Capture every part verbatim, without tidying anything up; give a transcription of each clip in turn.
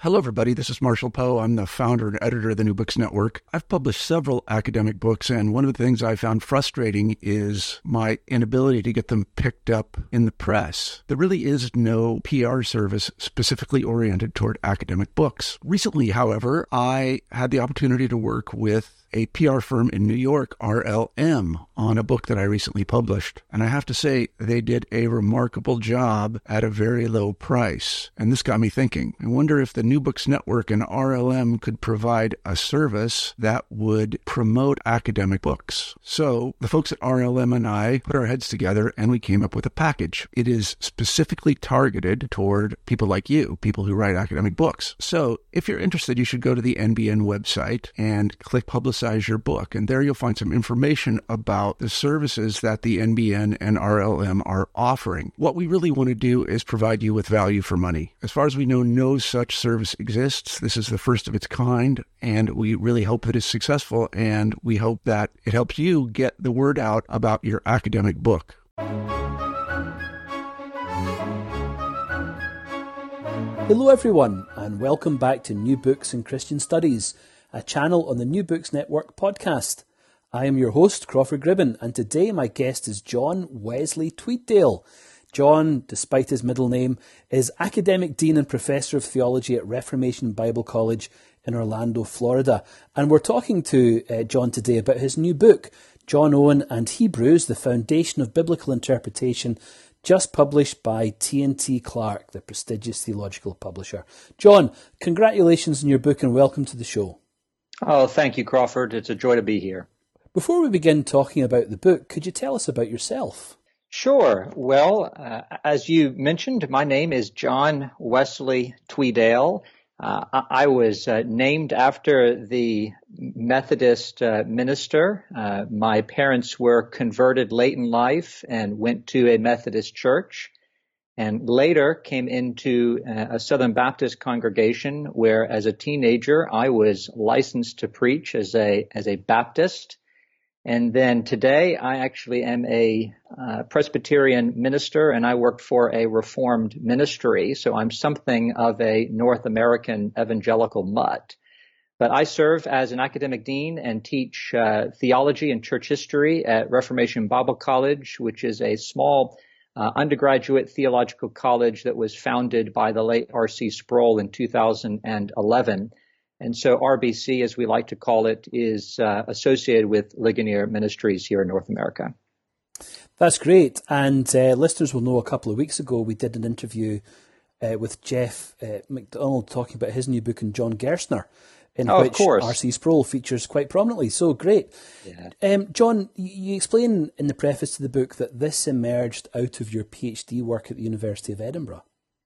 Hello, everybody. This is Marshall Poe. I'm the founder and editor of the New Books Network. I've published several academic books, and one of the things I found frustrating is my inability to get them picked up in the press. There really is no P R service specifically oriented toward academic books. Recently, however, I had the opportunity to work with a P R firm in New York, R L M, on a book that I recently published. And I have to say, they did a remarkable job at a very low price. And this got me thinking. I wonder if the New Books Network and R L M could provide a service that would promote academic books. So the folks at R L M and I put our heads together and we came up with a package. It is specifically targeted toward people like you, people who write academic books. So if you're interested, you should go to the N B N website and click Publicize your book. And there you'll find some information about the services that the N B N and R L M are offering. What we really want to do is provide you with value for money. As far as we know, no such service exists. This is the first of its kind, and we really hope that it's successful, and we hope that it helps you get the word out about your academic book. Hello everyone, and welcome back to New Books in Christian Studies, a channel on the New Books Network podcast. I am your host, Crawford Gribben, and today my guest is John Wesley Tweeddale. John, despite his middle name, is Academic Dean and Professor of Theology at Reformation Bible College in Orlando, Florida. And we're talking to uh, John today about his new book, John Owen and Hebrews, The Foundation of Biblical Interpretation, just published by T and T Clark, the prestigious theological publisher. John, congratulations on your book and welcome to the show. Oh, thank you, Crawford. It's a joy to be here. Before we begin talking about the book, could you tell us about yourself? Sure. Well, uh, as you mentioned, my name is John Wesley Tweeddale. Uh, I, I was uh, named after the Methodist uh, minister. Uh, my parents were converted late in life and went to a Methodist church, and later came into a Southern Baptist congregation where, as a teenager, I was licensed to preach as a as a Baptist. And then today, I actually am a uh, Presbyterian minister, and I work for a Reformed ministry. So I'm something of a North American evangelical mutt. But I serve as an academic dean and teach uh, theology and church history at Reformation Bible College, which is a small Uh, undergraduate theological college that was founded by the late R C Sproul in two thousand eleven. And so R B C, as we like to call it, is uh, associated with Ligonier Ministries here in North America. That's great. And uh, listeners will know a couple of weeks ago we did an interview uh, with Jeff uh, McDonald talking about his new book on John Gerstner, in oh, which R C Sproul features quite prominently. So great. Yeah. Um, John, you explain in the preface to the book that this emerged out of your PhD work at the University of Edinburgh.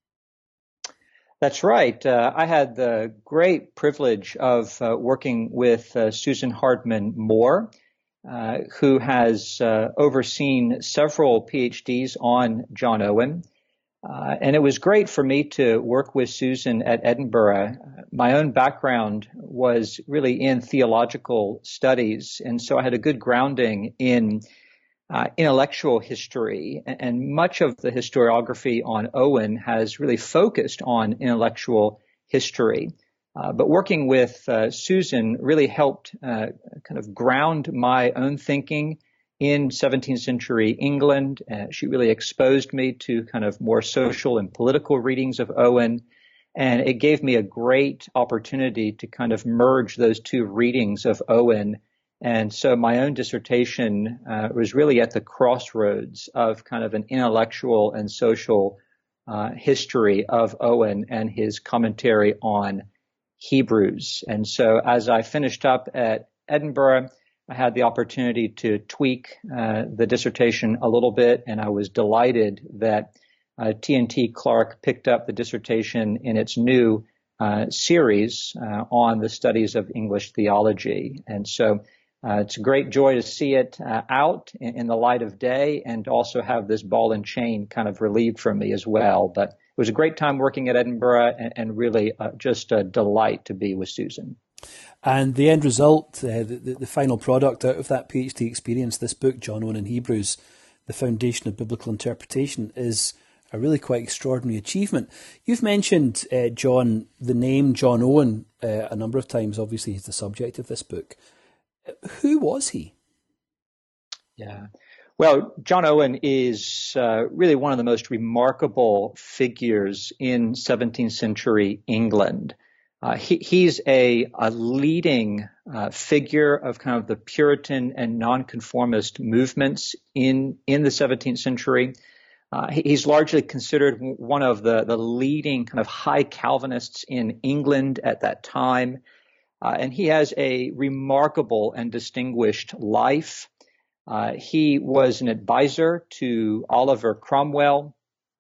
That's right. Uh, I had the great privilege of uh, working with uh, Susan Hardman Moore, uh, who has uh, overseen several PhDs on John Owen. Uh, and it was great for me to work with Susan at Edinburgh. My own background was really in theological studies, and so I had a good grounding in uh, intellectual history. And much of the historiography on Owen has really focused on intellectual history. Uh, but working with uh, Susan really helped uh, kind of ground my own thinking in seventeenth century England. Uh, she really exposed me to kind of more social and political readings of Owen. And it gave me a great opportunity to kind of merge those two readings of Owen. And so my own dissertation uh, was really at the crossroads of kind of an intellectual and social uh, history of Owen and his commentary on Hebrews. And so as I finished up at Edinburgh, I had the opportunity to tweak uh, the dissertation a little bit, and I was delighted that uh, T and T Clark picked up the dissertation in its new uh, series uh, on the studies of English theology. And so uh, it's a great joy to see it uh, out in, in the light of day, and also have this ball and chain kind of relieved from me as well. But it was a great time working at Edinburgh, and, and really uh, just a delight to be with Susan. And the end result, uh, the, the final product out of that PhD experience, this book, John Owen and Hebrews, The Foundation of Biblical Interpretation, is a really quite extraordinary achievement. You've mentioned, uh, John, the name John Owen uh, a number of times. Obviously, he's the subject of this book. Who was he? Yeah. Well, John Owen is uh, really one of the most remarkable figures in seventeenth century England. Uh, he, he's a, a leading uh, figure of kind of the Puritan and nonconformist movements in, in the seventeenth century. Uh, he, he's largely considered one of the, the leading kind of high Calvinists in England at that time. Uh, and he has a remarkable and distinguished life. Uh, he was an advisor to Oliver Cromwell.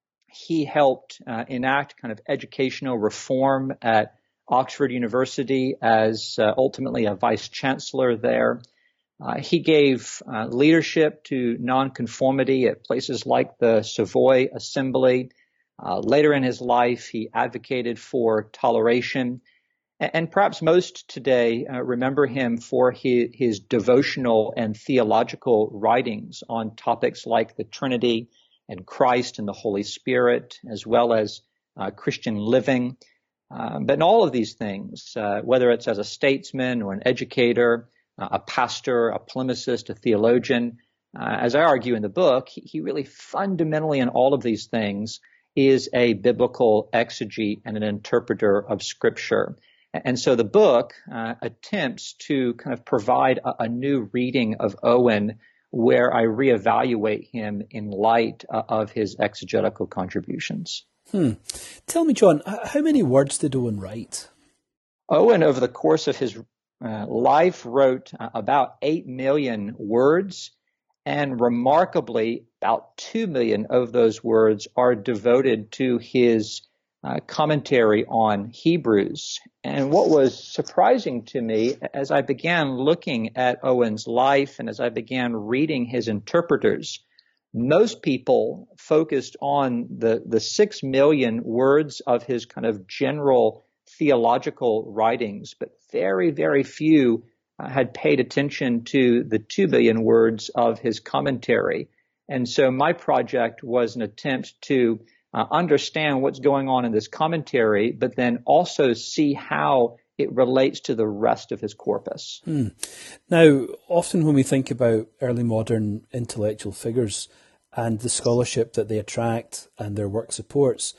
He helped uh, enact kind of educational reform at Oxford University as uh, ultimately a vice chancellor there. Uh, he gave uh, leadership to nonconformity at places like the Savoy Assembly. Uh, later in his life, he advocated for toleration. And, and perhaps most today uh, remember him for his, his devotional and theological writings on topics like the Trinity and Christ and the Holy Spirit, as well as uh, Christian living. Um, but in all of these things, uh, whether it's as a statesman or an educator, uh, a pastor, a polemicist, a theologian, uh, as I argue in the book, he, he really fundamentally in all of these things is a biblical exegete and an interpreter of Scripture. And so the book uh, attempts to kind of provide a, a new reading of Owen where I reevaluate him in light uh, of his exegetical contributions. Hmm. Tell me, John, how many words did Owen write? Owen, over the course of his uh, life, wrote uh, about eight million words, and remarkably, about two million of those words are devoted to his uh, commentary on Hebrews. And what was surprising to me as I began looking at Owen's life and as I began reading his interpreters, most people focused on the, the six million words of his kind of general theological writings, but very, very few uh, had paid attention to the two billion words of his commentary. And so my project was an attempt to uh, understand what's going on in this commentary, but then also see how it relates to the rest of his corpus. Hmm. Now, often when we think about early modern intellectual figures and the scholarship that they attract and their work supports,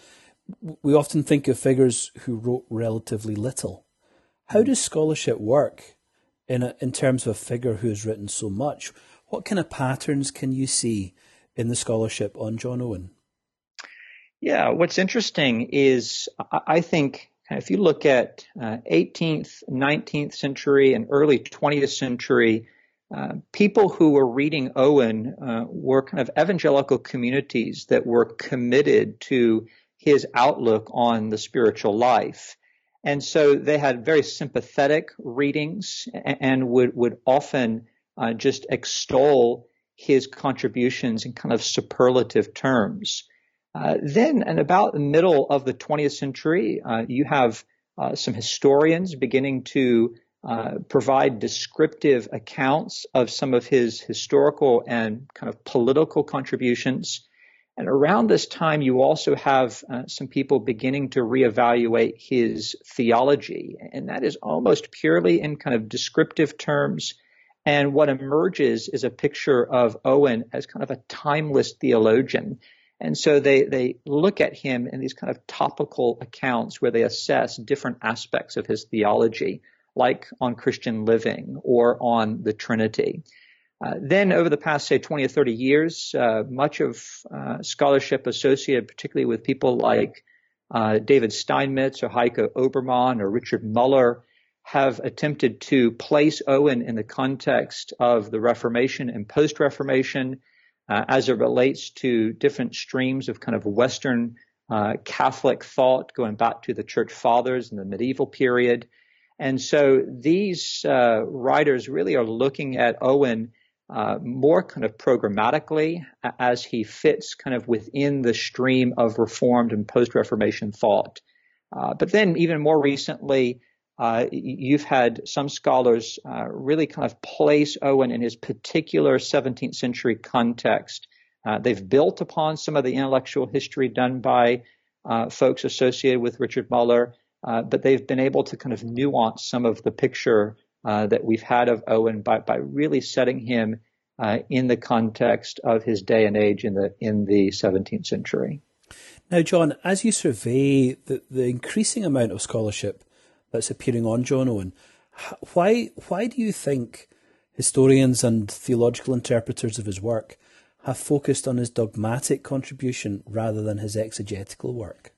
we often think of figures who wrote relatively little. How does scholarship work in a, in terms of a figure who has written so much? What kind of patterns can you see in the scholarship on John Owen? Yeah, what's interesting is I think if you look at uh, eighteenth, nineteenth century and early twentieth century, uh, people who were reading Owen uh, were kind of evangelical communities that were committed to his outlook on the spiritual life. And so they had very sympathetic readings and would, would often uh, just extol his contributions in kind of superlative terms. Uh, then, in about the middle of the twentieth century, uh, you have uh, some historians beginning to uh, provide descriptive accounts of some of his historical and kind of political contributions. And around this time, you also have uh, some people beginning to reevaluate his theology, and that is almost purely in kind of descriptive terms. And what emerges is a picture of Owen as kind of a timeless theologian. And so they, they look at him in these kind of topical accounts where they assess different aspects of his theology, like on Christian living or on the Trinity. Uh, then over the past, say, twenty or thirty years, uh, much of uh, scholarship associated particularly with people like uh, David Steinmetz or Heiko Obermann or Richard Muller have attempted to place Owen in the context of the Reformation and post-Reformation uh, as it relates to different streams of kind of Western uh, Catholic thought going back to the Church Fathers in the medieval period. And so these uh, writers really are looking at Owen Uh, more kind of programmatically as he fits kind of within the stream of Reformed and post-Reformation thought. Uh, but then even more recently, uh, you've had some scholars uh, really kind of place Owen in his particular seventeenth century context Uh, they've built upon some of the intellectual history done by uh, folks associated with Richard Muller, uh, but they've been able to kind of nuance some of the picture uh, that we've had of Owen by, by really setting him uh, in the context of his day and age in the in the seventeenth century. Now, John, as you survey the, the increasing amount of scholarship that's appearing on John Owen, why why do you think historians and theological interpreters of his work have focused on his dogmatic contribution rather than his exegetical work?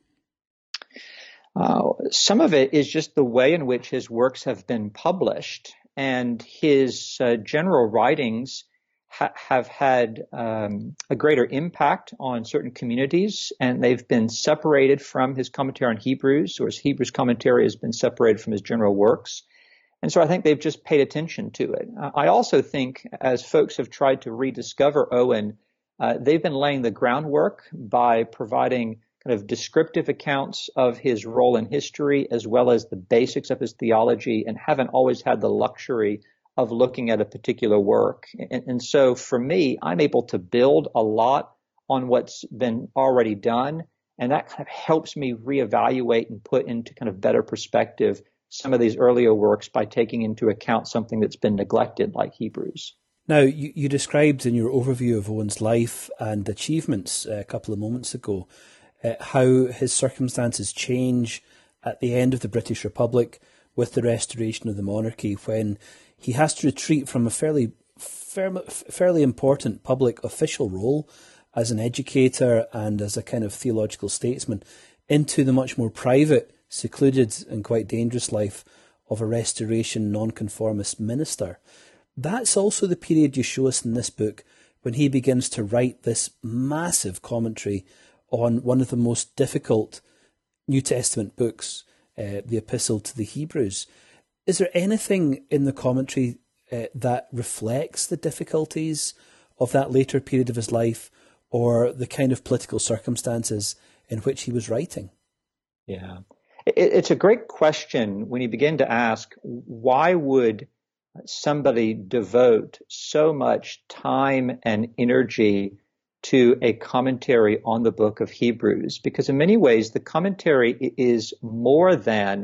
Uh, some of it is just the way in which his works have been published, and his uh, general writings ha- have had um, a greater impact on certain communities, and they've been separated from his commentary on Hebrews, or his Hebrews commentary has been separated from his general works. And so I think they've just paid attention to it. Uh, I also think as folks have tried to rediscover Owen, uh, they've been laying the groundwork by providing kind of descriptive accounts of his role in history as well as the basics of his theology, and haven't always had the luxury of looking at a particular work. And, and so for me, I'm able to build a lot on what's been already done, and that kind of helps me reevaluate and put into kind of better perspective some of these earlier works by taking into account something that's been neglected, like Hebrews. Now, you, you described in your overview of Owen's life and achievements a couple of moments ago uh, how his circumstances change at the end of the British Republic with the restoration of the monarchy, when he has to retreat from a fairly fair, fairly important public official role as an educator and as a kind of theological statesman into the much more private, secluded and quite dangerous life of a Restoration nonconformist minister. That's also the period you show us in this book when he begins to write this massive commentary on one of the most difficult New Testament books, uh, the Epistle to the Hebrews. Is there anything in the commentary uh, that reflects the difficulties of that later period of his life, or the kind of political circumstances in which he was writing? Yeah. It's a great question when you begin to ask, why would somebody devote so much time and energy to a commentary on the book of Hebrews? Because in many ways, the commentary is more than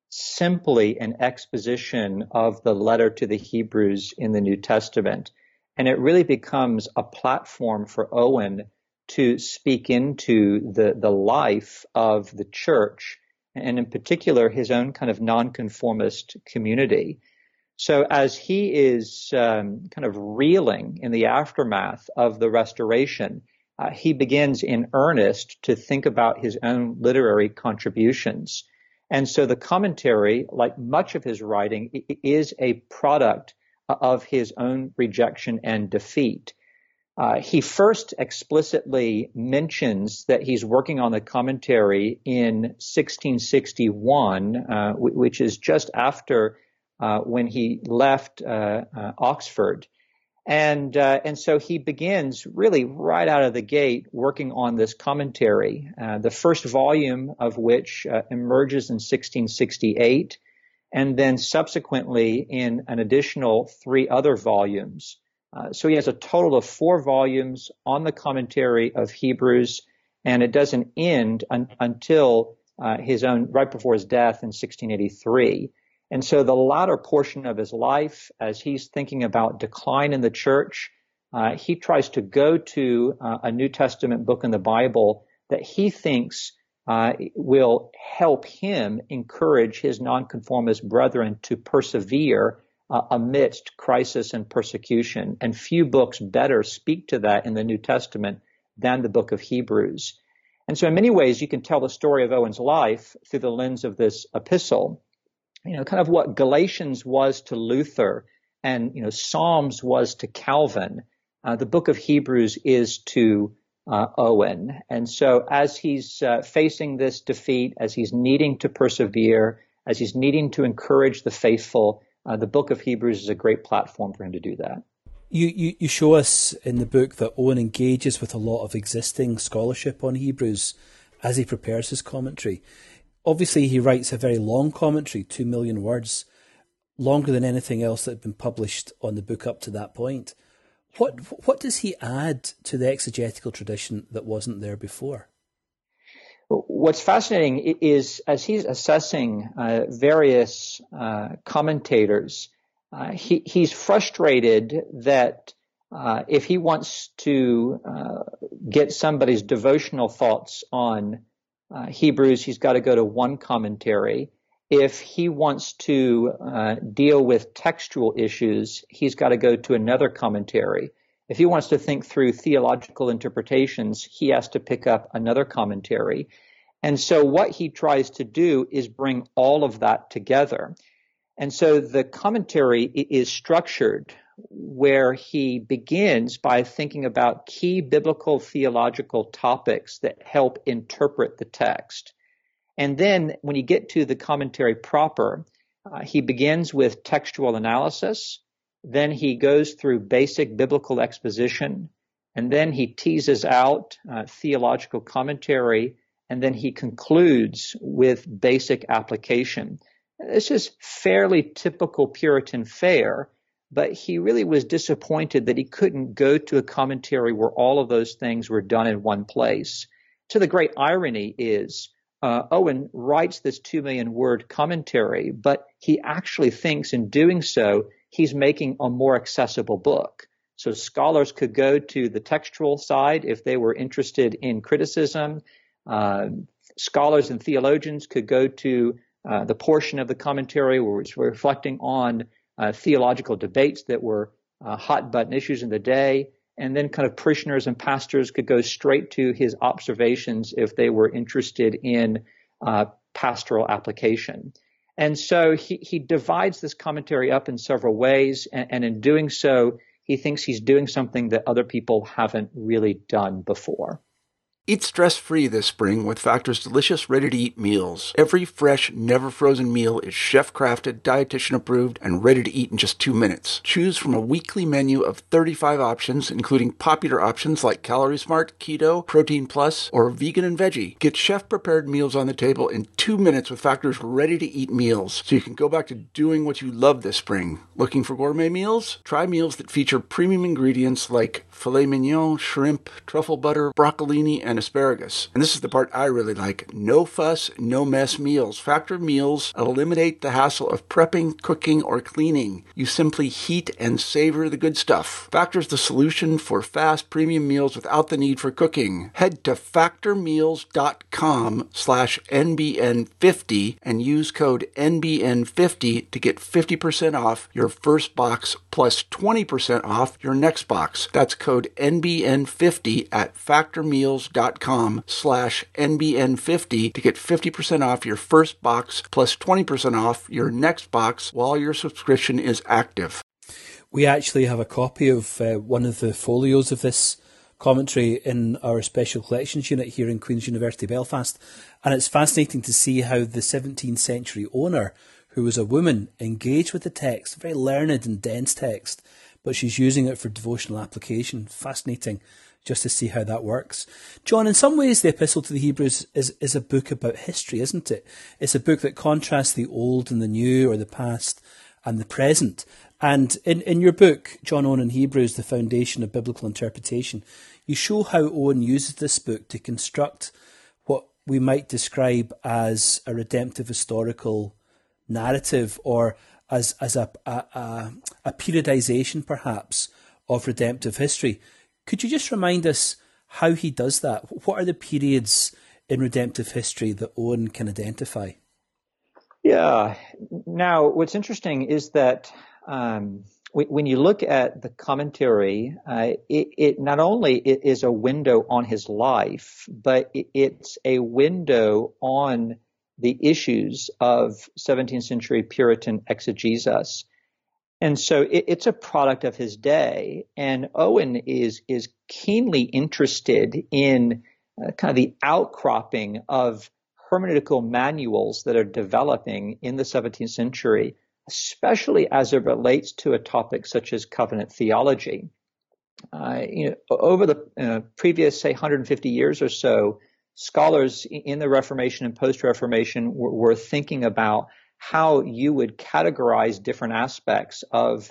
simply an exposition of the letter to the Hebrews in the New Testament. And it really becomes a platform for Owen to speak into the, the life of the church, and in particular, his own kind of nonconformist community. So as he is um, kind of reeling in the aftermath of the Restoration, uh, he begins in earnest to think about his own literary contributions. And so the commentary, like much of his writing, is a product of his own rejection and defeat. Uh, he first explicitly mentions that he's working on the commentary in sixteen sixty-one, uh, w- which is just after uh, when he left uh, uh, Oxford. And uh, and so he begins really right out of the gate working on this commentary, uh, the first volume of which uh, emerges in sixteen sixty-eight, and then subsequently in an additional three other volumes. Uh, so he has a total of four volumes on the commentary of Hebrews, and it doesn't end un- until uh, his own, right before his death in sixteen eighty-three. And so the latter portion of his life, as he's thinking about decline in the church, uh, he tries to go to uh, a New Testament book in the Bible that he thinks uh, will help him encourage his nonconformist brethren to persevere Uh, amidst crisis and persecution. And few books better speak to that in the New Testament than the book of Hebrews. And so in many ways, you can tell the story of Owen's life through the lens of this epistle. You know, kind of what Galatians was to Luther and, you know, Psalms was to Calvin. Uh, the book of Hebrews is to uh, Owen. And so as he's uh, facing this defeat, as he's needing to persevere, as he's needing to encourage the faithful, Uh, the book of Hebrews is a great platform for him to do that. You, you you show us in the book that Owen engages with a lot of existing scholarship on Hebrews as he prepares his commentary. Obviously, he writes a very long commentary, two million words, longer than anything else that had been published on the book up to that point. What what does he add to the exegetical tradition that wasn't there before? What's fascinating is, as he's assessing uh, various uh, commentators, uh, he, he's frustrated that uh, if he wants to uh, get somebody's devotional thoughts on uh, Hebrews, he's got to go to one commentary. If he wants to uh, deal with textual issues, he's got to go to another commentary. If he wants to think through theological interpretations, he has to pick up another commentary. And so what he tries to do is bring all of that together. And so the commentary is structured where he begins by thinking about key biblical theological topics that help interpret the text. And then when you get to the commentary proper, uh, he begins with textual analysis. Then he goes through basic biblical exposition, and then he teases out uh, theological commentary, and then he concludes with basic application. This is fairly typical Puritan fare, but he really was disappointed that he couldn't go to a commentary where all of those things were done in one place. So the great irony is uh, Owen writes this two million word commentary, but he actually thinks in doing so, he's making a more accessible book. So scholars could go to the textual side if they were interested in criticism. Uh, scholars and theologians could go to uh, the portion of the commentary where it's reflecting on uh, theological debates that were uh, hot button issues in the day. And then kind of parishioners and pastors could go straight to his observations if they were interested in uh, pastoral application. And so he, he divides this commentary up in several ways, and, and in doing so, he thinks he's doing something that other people haven't really done before. Eat stress-free this spring with Factor's delicious, ready-to-eat meals. Every fresh, never-frozen meal is chef-crafted, dietitian-approved, and ready to eat in just two minutes. Choose from a weekly menu of thirty-five options, including popular options like Calorie Smart, Keto, Protein Plus, or Vegan and Veggie. Get chef-prepared meals on the table in two minutes with Factor's ready-to-eat meals, so you can go back to doing what you love this spring. Looking for gourmet meals? Try meals that feature premium ingredients like filet mignon, shrimp, truffle butter, broccolini, and asparagus. And this is the part I really like. No fuss, no mess meals. Factor meals eliminate the hassle of prepping, cooking, or cleaning. You simply heat and savor the good stuff. Factor's the solution for fast premium meals without the need for cooking. Head to factormeals.com slash NBN50 and use code N B N fifty to get fifty percent off your first box plus twenty percent off your next box. That's code N B N fifty at factormeals.com slash N B N fifty to get fifty percent off your first box plus twenty percent off your next box while your subscription is active. We actually have a copy of uh, one of the folios of this commentary in our special collections unit here in Queen's University Belfast, and it's fascinating to see how the seventeenth century owner, who was a woman, engaged with the text, very learned and dense text, but she's using it for devotional application. Fascinating just to see how that works. John, in some ways the Epistle to the Hebrews is, is a book about history, isn't it? It's a book that contrasts the old and the new, or the past and the present. And in, in your book, John Owen in Hebrews, The Foundation of Biblical Interpretation, you show how Owen uses this book to construct what we might describe as a redemptive historical narrative, or as, as a, a, a, a periodization, perhaps, of redemptive history. Could you just remind us how he does that? What are the periods in redemptive history that Owen can identify? Yeah. Now, what's interesting is that um, when you look at the commentary, uh, it, it not only it is a window on his life, but it, it's a window on the issues of seventeenth century Puritan exegesis. And so it, it's a product of his day. And Owen is is keenly interested in uh, kind of the outcropping of hermeneutical manuals that are developing in the seventeenth century, especially as it relates to a topic such as covenant theology. Uh, you know, over the uh, previous, say, one hundred fifty years or so, scholars in the Reformation and post-Reformation were, were thinking about how you would categorize different aspects of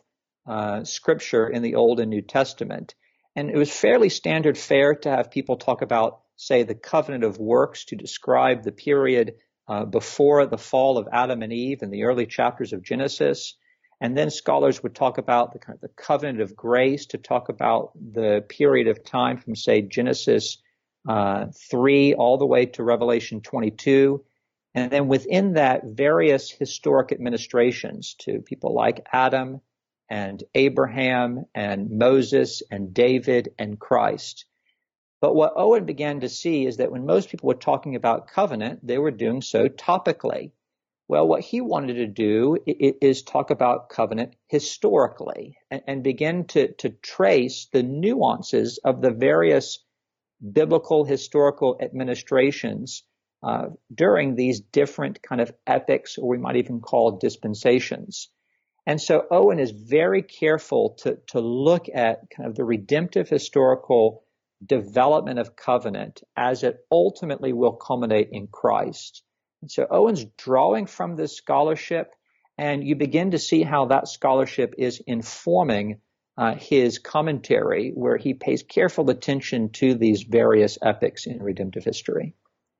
uh, scripture in the Old and New Testament. And it was fairly standard fare to have people talk about, say, the covenant of works to describe the period uh, before the fall of Adam and Eve in the early chapters of Genesis. And then scholars would talk about the, the covenant of grace to talk about the period of time from, say, Genesis uh, three all the way to Revelation twenty-two. And then within that, various historic administrations to people like Adam and Abraham and Moses and David and Christ. But what Owen began to see is that when most people were talking about covenant, they were doing so topically. Well, what he wanted to do is talk about covenant historically and, and begin to, to trace the nuances of the various biblical historical administrations uh, during these different kind of epochs, or we might even call dispensations. And so Owen is very careful to, to look at kind of the redemptive historical development of covenant as it ultimately will culminate in Christ. And so Owen's drawing from this scholarship, and you begin to see how that scholarship is informing uh, his commentary, where he pays careful attention to these various epochs in redemptive history.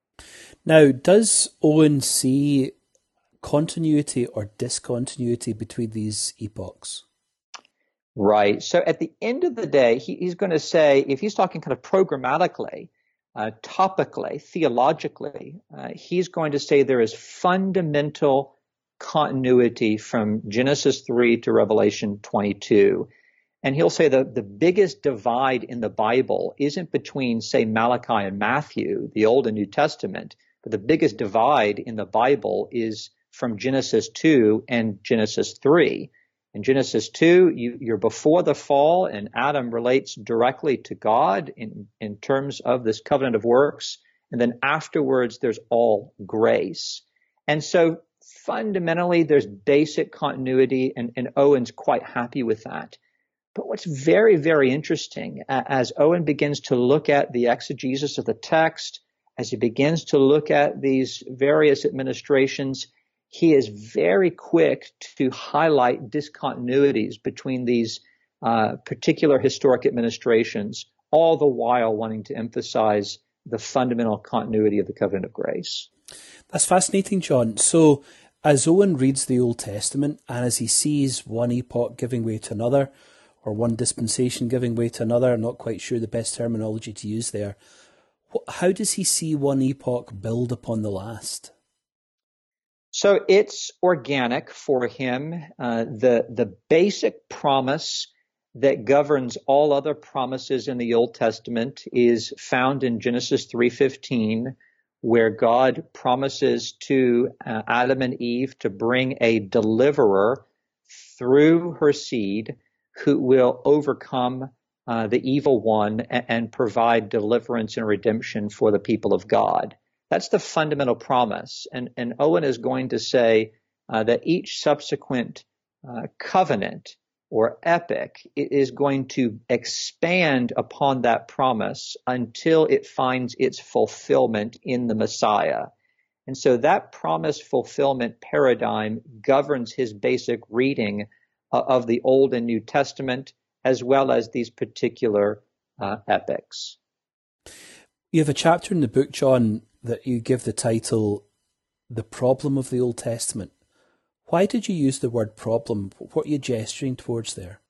Now, does Owen see continuity or discontinuity between these epochs? Right. So at the end of the day, he, he's going to say, if he's talking kind of programmatically, uh, topically, theologically, uh, he's going to say there is fundamental continuity from Genesis three to Revelation twenty-two. And he'll say that the biggest divide in the Bible isn't between, say, Malachi and Matthew, the Old and New Testament, but the biggest divide in the Bible is from Genesis two and Genesis three. In Genesis two, you, you're before the fall, and Adam relates directly to God in, in terms of this covenant of works. And then afterwards, there's all grace. And so fundamentally, there's basic continuity, and, and Owen's quite happy with that. But what's very, very interesting, uh, as Owen begins to look at the exegesis of the text, as he begins to look at these various administrations, he is very quick to highlight discontinuities between these uh, particular historic administrations, all the while wanting to emphasize the fundamental continuity of the covenant of grace. That's fascinating, John. So as Owen reads the Old Testament, and as he sees one epoch giving way to another, or one dispensation giving way to another, I'm not quite sure the best terminology to use there, how does he see one epoch build upon the last? So it's organic for him. Uh, the, the basic promise that governs all other promises in the Old Testament is found in Genesis three fifteen, where God promises to uh, Adam and Eve to bring a deliverer through her seed who will overcome uh, the evil one and, and provide deliverance and redemption for the people of God. That's the fundamental promise. And, and Owen is going to say uh, that each subsequent uh, covenant or epoch is going to expand upon that promise until it finds its fulfillment in the Messiah. And so that promise fulfillment paradigm governs his basic reading uh, of the Old and New Testament, as well as these particular uh, epochs. You have a chapter in the book, John, that you give the title, The Problem of the Old Testament. Why did you use the word problem? What are you gesturing towards there?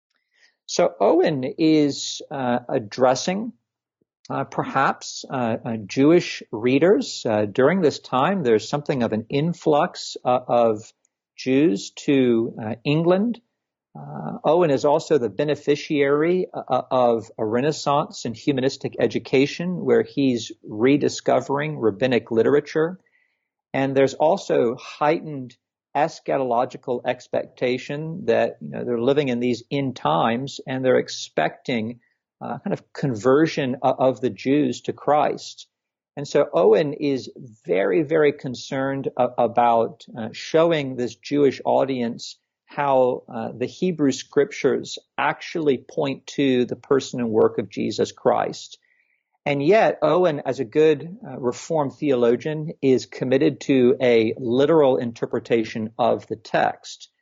So Owen is uh, addressing uh, perhaps uh, uh, Jewish readers. Uh, during this time, there's something of an influx uh, of Jews to uh, England. Uh, Owen is also the beneficiary uh, of a Renaissance in humanistic education, where he's rediscovering rabbinic literature. And there's also heightened eschatological expectation that, you know, they're living in these end times, and they're expecting uh, kind of conversion of, of the Jews to Christ. And so Owen is very, very concerned a- about uh, showing this Jewish audience how uh, the Hebrew scriptures actually point to the person and work of Jesus Christ. And yet, Owen, as a good uh, Reformed theologian, is committed to a literal interpretation of the text.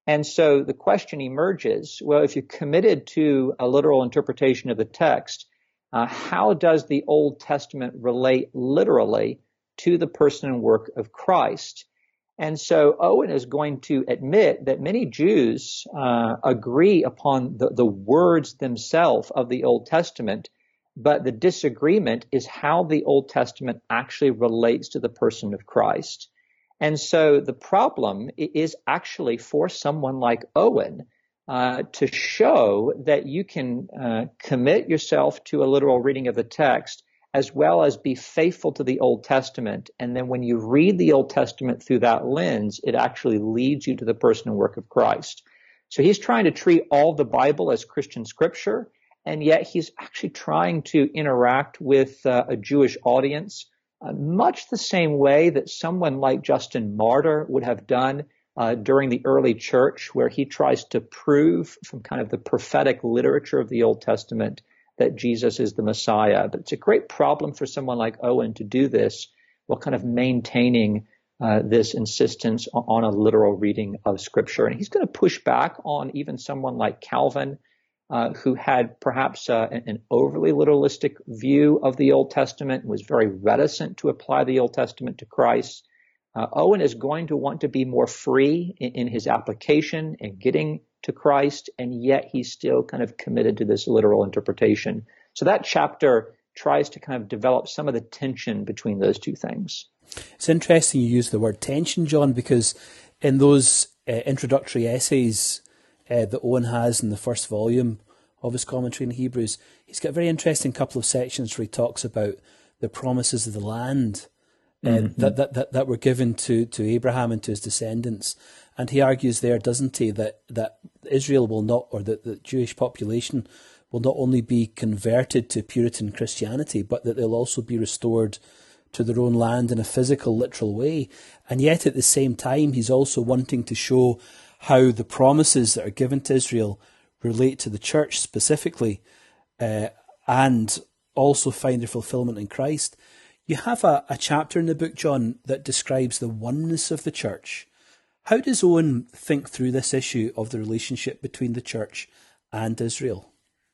And so the question emerges, well, if you're committed to a literal interpretation of the text, uh, how does the Old Testament relate literally to the person and work of Christ? And so Owen is going to admit that many Jews uh, agree upon the, the words themselves of the Old Testament, but the disagreement is how the Old Testament actually relates to the person of Christ. And so the problem is actually for someone like Owen uh, to show that you can uh, commit yourself to a literal reading of the text as well as be faithful to the Old Testament. And then when you read the Old Testament through that lens, it actually leads you to the person and work of Christ. So he's trying to treat all the Bible as Christian scripture, and yet he's actually trying to interact with uh, a Jewish audience uh, much the same way that someone like Justin Martyr would have done uh, during the early church, where he tries to prove from kind of the prophetic literature of the Old Testament that Jesus is the Messiah. But it's a great problem for someone like Owen to do this while kind of maintaining uh, this insistence on, on a literal reading of Scripture. And he's going to push back on even someone like Calvin, uh, who had perhaps uh, an overly literalistic view of the Old Testament and was very reticent to apply the Old Testament to Christ. Uh, Owen is going to want to be more free in, in his application and getting to Christ, and yet he's still kind of committed to this literal interpretation. So that chapter tries to kind of develop some of the tension between those two things. It's interesting you use the word tension, John, because in those uh, introductory essays uh, that Owen has in the first volume of his commentary in Hebrews, he's got a very interesting couple of sections where he talks about the promises of the land uh, mm-hmm. that, that, that, that were given to, to Abraham and to his descendants. And he argues there, doesn't he, that, that Israel will not, or that the Jewish population will not only be converted to Puritan Christianity, but that they'll also be restored to their own land in a physical, literal way. And yet at the same time, he's also wanting to show how the promises that are given to Israel relate to the church specifically, uh, and also find their fulfillment in Christ. You have a, a chapter in the book, John, that describes the oneness of the church. How does Owen think through this issue of the relationship between the church and Israel?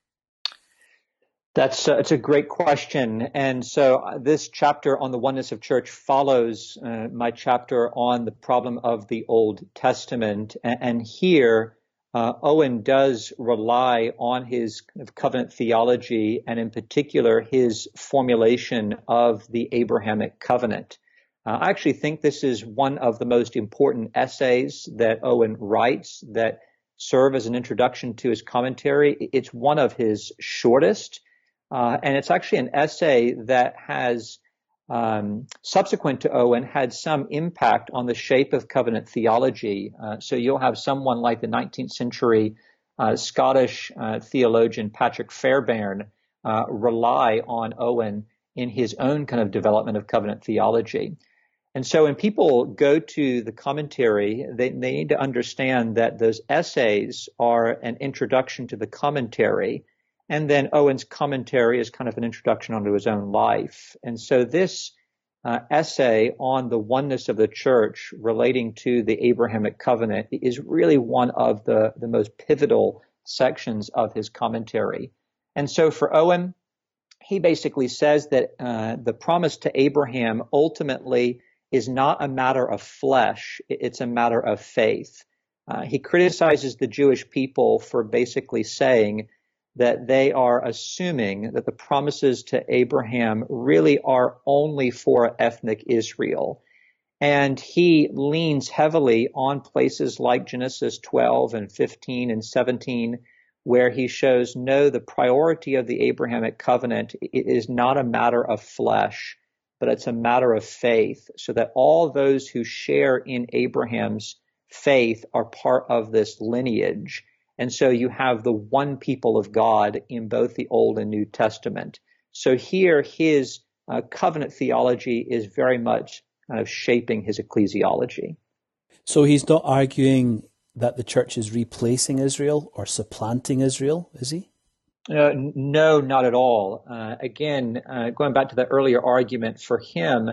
That's uh, it's a great question. And so uh, this chapter on the oneness of church follows uh, my chapter on the problem of the Old Testament. And, and here, uh, Owen does rely on his kind of covenant theology, and in particular, his formulation of the Abrahamic covenant. Uh, I actually think this is one of the most important essays that Owen writes that serve as an introduction to his commentary. It's one of his shortest, uh, and it's actually an essay that has, um, subsequent to Owen, had some impact on the shape of covenant theology. Uh, so you'll have someone like the nineteenth century uh, Scottish uh, theologian Patrick Fairbairn uh, rely on Owen in his own kind of development of covenant theology. And so when people go to the commentary, they, they need to understand that those essays are an introduction to the commentary, and then Owen's commentary is kind of an introduction onto his own life. And so this uh, essay on the oneness of the church relating to the Abrahamic covenant is really one of the, the most pivotal sections of his commentary. And so for Owen, he basically says that uh, the promise to Abraham ultimately is not a matter of flesh, it's a matter of faith. Uh, he criticizes the Jewish people for basically saying that they are assuming that the promises to Abraham really are only for ethnic Israel. And he leans heavily on places like Genesis twelve and fifteen and seventeen, where he shows, no, the priority of the Abrahamic covenant is not a matter of flesh, but it's a matter of faith, so that all those who share in Abraham's faith are part of this lineage. And so you have the one people of God in both the Old and New Testament. So here his uh, covenant theology is very much kind of shaping his ecclesiology. So he's not arguing that the church is replacing Israel or supplanting Israel, is he? Uh, no, not at all. Uh, again, uh, going back to the earlier argument, for him,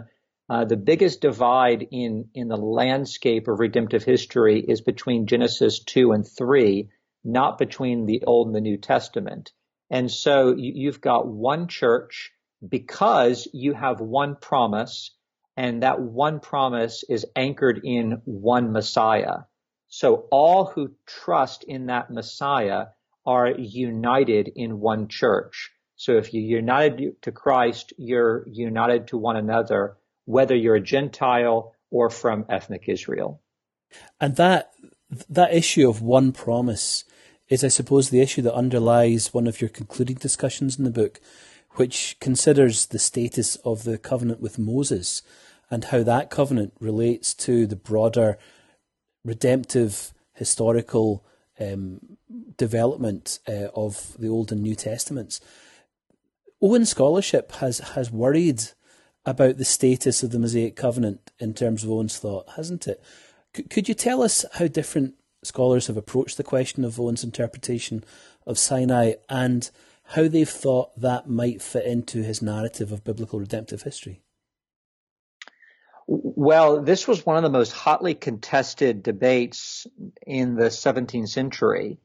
Uh, the biggest divide in, in the landscape of redemptive history is between Genesis two and three, not between the Old and the New Testament. And so you, you've got one church because you have one promise, and that one promise is anchored in one Messiah. So all who trust in that Messiah are united in one church. So if you're united to Christ, you're united to one another, whether you're a Gentile or from ethnic Israel. And that that issue of one promise is, I suppose, the issue that underlies one of your concluding discussions in the book, which considers the status of the covenant with Moses and how that covenant relates to the broader redemptive historical um, development uh, of the Old and New Testaments. Owen scholarship has, has worried about the status of the Mosaic covenant in terms of Owen's thought, hasn't it? C- could you tell us how different scholars have approached the question of Owen's interpretation of Sinai and how they've thought that might fit into his narrative of biblical redemptive history? Well, this was one of the most hotly contested debates in the seventeenth century.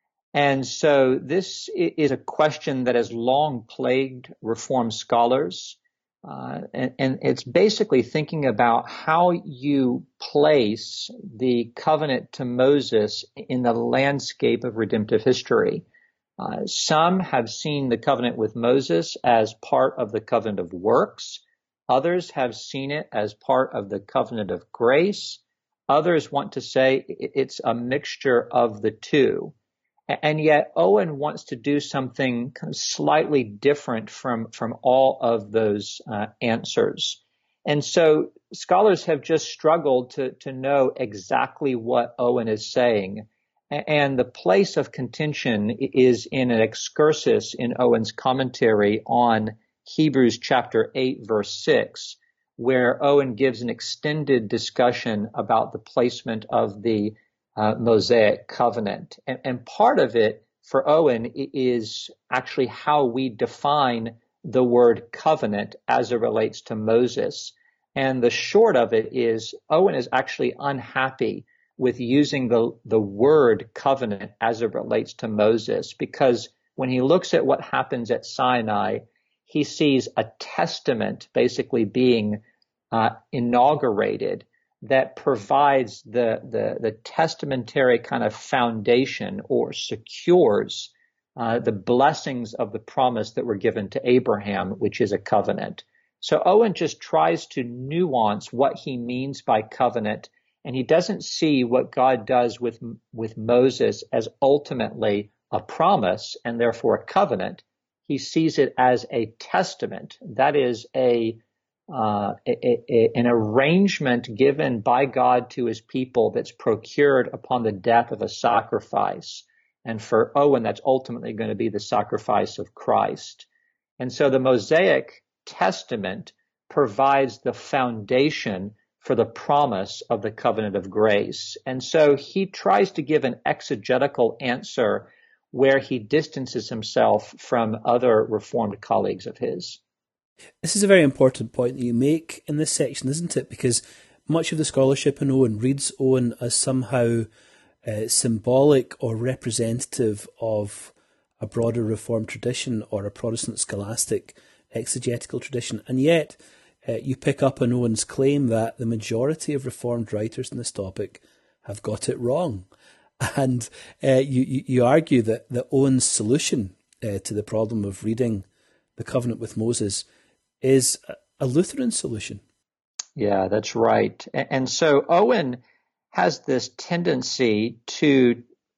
And so this is a question that has long plagued Reformed scholars. Uh, and, and it's basically thinking about how you place the covenant to Moses in the landscape of redemptive history. Uh, some have seen the covenant with Moses as part of the covenant of works. Others have seen it as part of the covenant of grace. Others want to say it's a mixture of the two. And yet Owen wants to do something kind of slightly different from, from all of those uh, answers. And so scholars have just struggled to, to know exactly what Owen is saying. And the place of contention is in an excursus in Owen's commentary on Hebrews chapter eight, verse six, where Owen gives an extended discussion about the placement of the uh, Mosaic covenant. And, and part of it for Owen is actually how we define the word covenant as it relates to Moses. And the short of it is Owen is actually unhappy with using the, the word covenant as it relates to Moses, because when he looks at what happens at Sinai, he sees a testament basically being uh, inaugurated that provides the, the, the testamentary kind of foundation or secures uh, the blessings of the promise that were given to Abraham, which is a covenant. So Owen just tries to nuance what he means by covenant, and he doesn't see what God does with, with Moses as ultimately a promise and therefore a covenant. He sees it as a testament. That is a, uh, a, a an arrangement given by God to his people that's procured upon the death of a sacrifice. And for Owen, that's ultimately going to be the sacrifice of Christ. And so the Mosaic Testament provides the foundation for the promise of the covenant of grace. And so he tries to give an exegetical answer where he distances himself from other Reformed colleagues of his. This is a very important point that you make in this section, isn't it? Because much of the scholarship in Owen reads Owen as somehow uh, symbolic or representative of a broader Reformed tradition or a Protestant scholastic exegetical tradition. And yet uh, you pick up on Owen's claim that the majority of Reformed writers on this topic have got it wrong. And uh, you, you, you argue that, that Owen's solution uh, to the problem of reading the covenant with Moses is a Lutheran solution. Yeah, that's right. And so Owen has this tendency to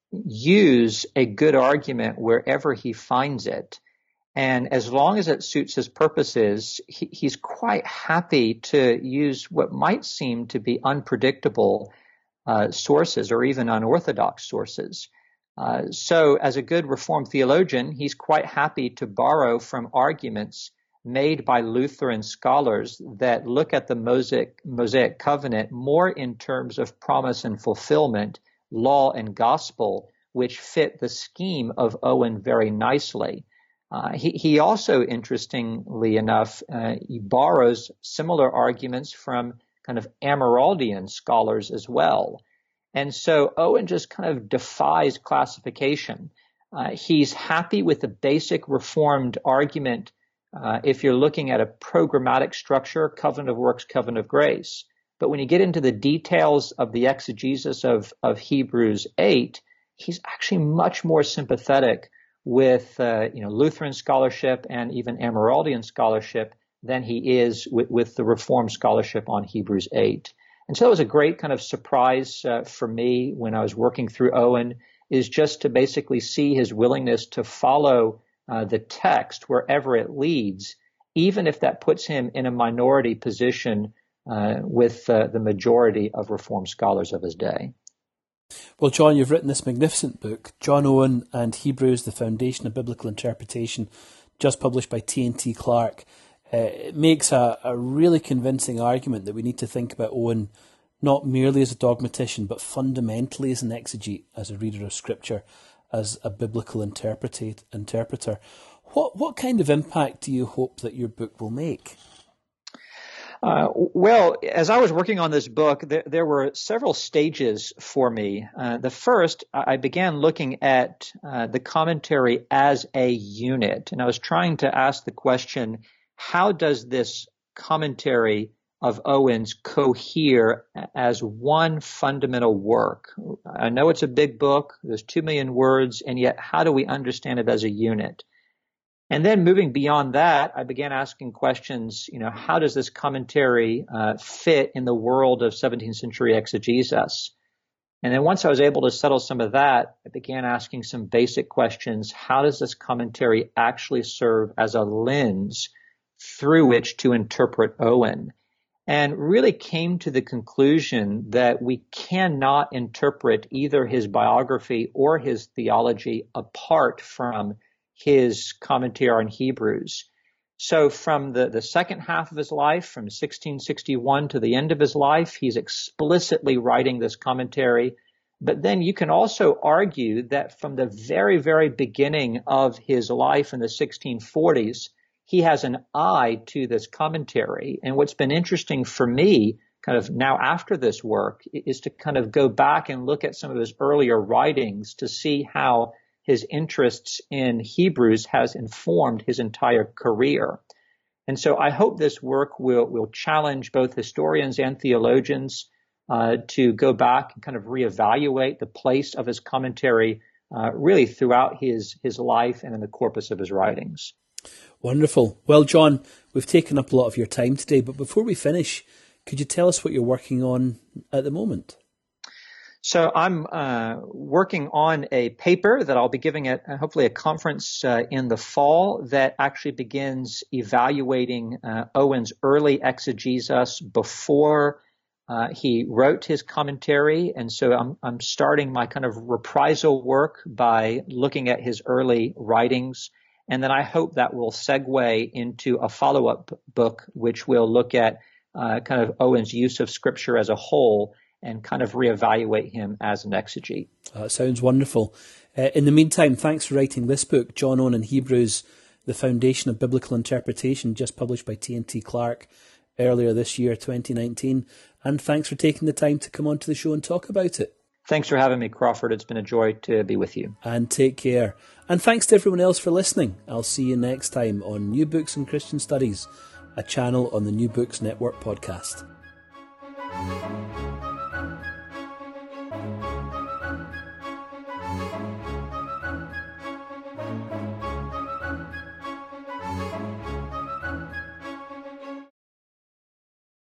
use a good argument wherever he finds it. And as long as it suits his purposes, he, he's quite happy to use what might seem to be unpredictable uh, sources or even unorthodox sources. Uh, so as a good Reformed theologian, he's quite happy to borrow from arguments made by Lutheran scholars that look at the Mosaic, Mosaic covenant more in terms of promise and fulfillment, law and gospel, which fit the scheme of Owen very nicely. Uh, he, he also, interestingly enough, uh, he borrows similar arguments from kind of Amyraldian scholars as well. And so Owen just kind of defies classification. Uh, he's happy with the basic Reformed argument uh, if you're looking at a programmatic structure, covenant of works, covenant of grace. But when you get into the details of the exegesis of, of Hebrews eight, he's actually much more sympathetic with uh, you know Lutheran scholarship and even Amyraldian scholarship than he is with, with the Reformed scholarship on Hebrews eight. And so it was a great kind of surprise uh, for me when I was working through Owen, is just to basically see his willingness to follow uh, the text wherever it leads, even if that puts him in a minority position uh, with uh, the majority of Reformed scholars of his day. Well, John, you've written this magnificent book, John Owen and Hebrews, The Foundation of Biblical Interpretation, just published by T and T Clark. Uh, it makes a, a really convincing argument that we need to think about Owen not merely as a dogmatician, but fundamentally as an exegete, as a reader of Scripture, as a biblical interpretate, interpreter. What, what kind of impact do you hope that your book will make? Uh, well, as I was working on this book, there, there were several stages for me. Uh, the first, I began looking at uh, the commentary as a unit, and I was trying to ask the question, how does this commentary of Owen's cohere as one fundamental work? I know it's a big book, there's two million words, and yet how do we understand it as a unit? And then moving beyond that, I began asking questions, you know, how does this commentary uh, fit in the world of seventeenth century exegesis? And then once I was able to settle some of that, I began asking some basic questions. How does this commentary actually serve as a lens through which to interpret Owen? And really came to the conclusion that we cannot interpret either his biography or his theology apart from his commentary on Hebrews. So from the, the second half of his life, from sixteen sixty-one to the end of his life, he's explicitly writing this commentary. But then you can also argue that from the very, very beginning of his life in the sixteen forties, he has an eye to this commentary. And what's been interesting for me, kind of now after this work, is to kind of go back and look at some of his earlier writings to see how his interests in Hebrews has informed his entire career. And so I hope this work will, will challenge both historians and theologians uh, to go back and kind of reevaluate the place of his commentary uh, really throughout his, his life and in the corpus of his writings. Wonderful. Well, John, we've taken up a lot of your time today, but before we finish, could you tell us what you're working on at the moment? So I'm uh, working on a paper that I'll be giving at uh, hopefully a conference uh, in the fall that actually begins evaluating uh, Owen's early exegesis before uh, he wrote his commentary. And so I'm, I'm starting my kind of reprisal work by looking at his early writings. And then I hope that will segue into a follow-up book, which will look at uh, kind of Owen's use of Scripture as a whole and kind of reevaluate him as an exegete. That sounds wonderful. Uh, in the meantime, thanks for writing this book, John Owen and Hebrews, The Foundation of Biblical Interpretation, just published by T and T Clark earlier this year, twenty nineteen. And thanks for taking the time to come onto the show and talk about it. Thanks for having me, Crawford. It's been a joy to be with you. And take care. And thanks to everyone else for listening. I'll see you next time on New Books in Christian Studies, a channel on the New Books Network podcast.